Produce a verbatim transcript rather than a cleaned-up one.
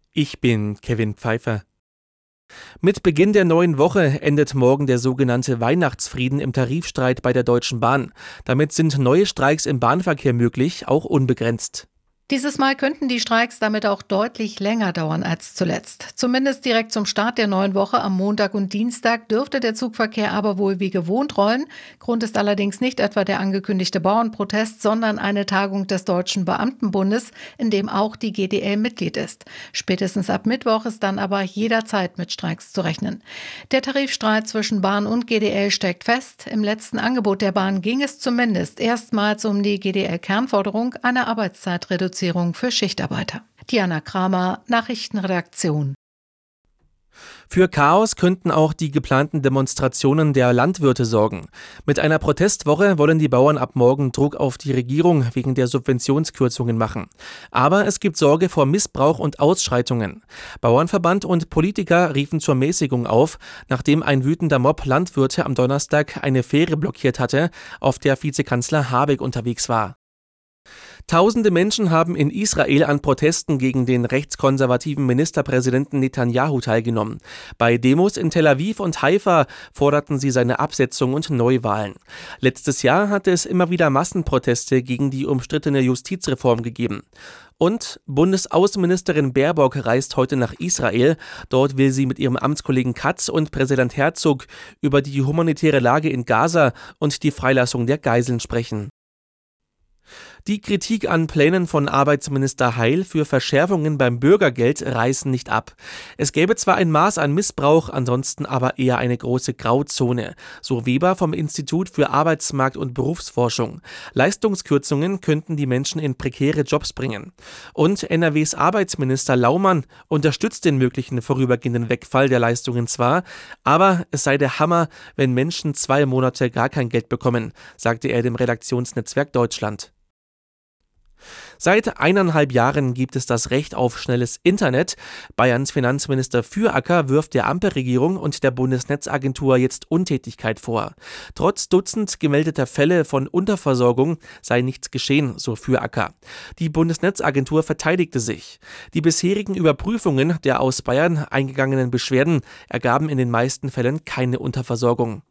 Ich bin Kevin Pfeiffer. Mit Beginn der neuen Woche endet morgen der sogenannte Weihnachtsfrieden im Tarifstreit bei der Deutschen Bahn. Damit sind neue Streiks im Bahnverkehr möglich, auch unbegrenzt. Dieses Mal könnten die Streiks damit auch deutlich länger dauern als zuletzt. Zumindest direkt zum Start der neuen Woche am Montag und Dienstag dürfte der Zugverkehr aber wohl wie gewohnt rollen. Grund ist allerdings nicht etwa der angekündigte Bauernprotest, sondern eine Tagung des Deutschen Beamtenbundes, in dem auch die G D L Mitglied ist. Spätestens ab Mittwoch ist dann aber jederzeit mit Streiks zu rechnen. Der Tarifstreit zwischen Bahn und G D L steckt fest. Im letzten Angebot der Bahn ging es zumindest erstmals um die G D L-Kernforderung, eine Arbeitszeitreduzierung für Schichtarbeiter. Diana Kramer, Nachrichtenredaktion. Für Chaos könnten auch die geplanten Demonstrationen der Landwirte sorgen. Mit einer Protestwoche wollen die Bauern ab morgen Druck auf die Regierung wegen der Subventionskürzungen machen. Aber es gibt Sorge vor Missbrauch und Ausschreitungen. Bauernverband und Politiker riefen zur Mäßigung auf, nachdem ein wütender Mob Landwirte am Donnerstag eine Fähre blockiert hatte, auf der Vizekanzler Habeck unterwegs war. Tausende Menschen haben in Israel an Protesten gegen den rechtskonservativen Ministerpräsidenten Netanyahu teilgenommen. Bei Demos in Tel Aviv und Haifa forderten sie seine Absetzung und Neuwahlen. Letztes Jahr hatte es immer wieder Massenproteste gegen die umstrittene Justizreform gegeben. Und Bundesaußenministerin Baerbock reist heute nach Israel. Dort will sie mit ihrem Amtskollegen Katz und Präsident Herzog über die humanitäre Lage in Gaza und die Freilassung der Geiseln sprechen. Die Kritik an Plänen von Arbeitsminister Heil für Verschärfungen beim Bürgergeld reißen nicht ab. Es gäbe zwar ein Maß an Missbrauch, ansonsten aber eher eine große Grauzone, so Weber vom Institut für Arbeitsmarkt- und Berufsforschung. Leistungskürzungen könnten die Menschen in prekäre Jobs bringen. Und N R Ws Arbeitsminister Laumann unterstützt den möglichen vorübergehenden Wegfall der Leistungen zwar, aber es sei der Hammer, wenn Menschen zwei Monate gar kein Geld bekommen, sagte er dem Redaktionsnetzwerk Deutschland. Seit eineinhalb Jahren gibt es das Recht auf schnelles Internet. Bayerns Finanzminister Füracker wirft der Ampelregierung und der Bundesnetzagentur jetzt Untätigkeit vor. Trotz Dutzend gemeldeter Fälle von Unterversorgung sei nichts geschehen, so Füracker. Die Bundesnetzagentur verteidigte sich. Die bisherigen Überprüfungen der aus Bayern eingegangenen Beschwerden ergaben in den meisten Fällen keine Unterversorgung.